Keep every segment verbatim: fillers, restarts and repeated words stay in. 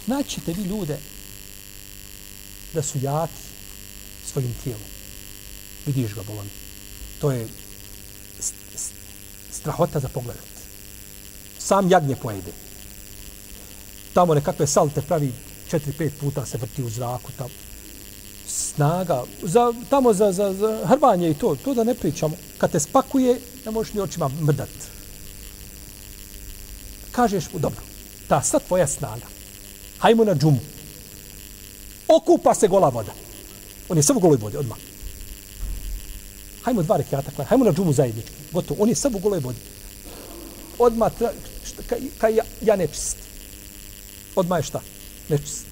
Naćete vi ljude da su jaki svojim tijelom. Vidiš ga, bolan. To je strahota za pogledat. Sam jagnje pojede. Tamo nekakve salte pravi četiri, pet puta se vrti u zraku. Tamo. Snaga. Za, tamo za, za, za hrvanje i to. To da ne pričamo. Kad te spakuje, ne možeš ni očima mrdat. Kažeš mu, dobro, ta sad tvoja snaga. Hajmo na džumu. Okupa se gola voda. On je samo u goloj vodi, odmah. Hajmo dva rekiata, hajmo na džumu zajednički. Gotovo, on je samo u goloj vodi. Odmah, kaj ka ja, ja nečist. Odmah je šta? Nečist.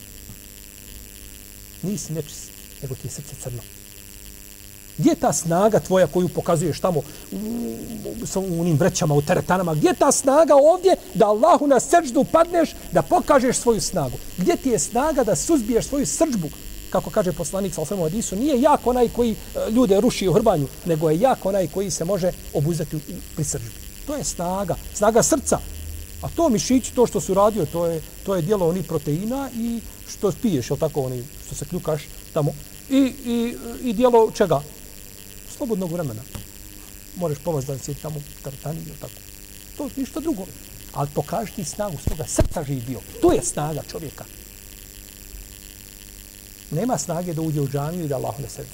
Nisi nečist, nego ti je srce crno. Gdje je ta snaga tvoja koju pokazuješ tamo u, u, u onim vrećama, u teretanama? Gdje je ta snaga ovdje da Allahu na srđdu padneš, da pokažeš svoju snagu? Gdje ti je snaga da suzbiješ svoju srđbu? Kako kaže poslanik sallallahu alejhi ve sellem u hadisu, nije jak onaj koji ljude ruši u hrbanju, nego je jak onaj koji se može obuzeti pri srđbi. To je snaga, snaga srca. A to mišići, to što su radio, to je, to je dijelo onih proteina i što piješ, je tako, oni što se kljukaš tamo. I, i, i dijelo čega? Slobodnog vremena. Možeš pomoći da si tamo u teretani, je tako. To je ništa drugo. Ali pokaži ti snagu s toga srca živio. To je snaga čovjeka. Nema snage da uđe u džamiju i da Allahu ne sredi.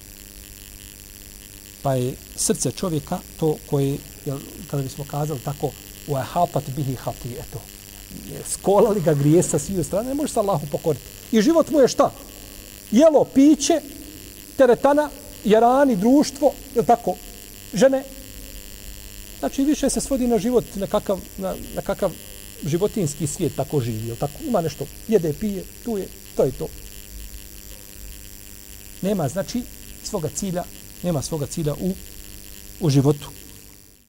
Pa je srce čovjeka to koje, jel, kada bismo kazali tako, u ahapat bihi hati, eto, skolali ga grije sa sviju strane, ne može se Allahu pokoriti. I život mu je šta? Jelo, piće, teretana, jarani, društvo, je tako, žene. Znači, više se svodi na život, nekakav, na, na kakav životinski svijet tako živi, je tako? Ima nešto, jede, pije, tu je, to je to. Nema, znači, svoga cilja, nema svoga cilja u, u životu.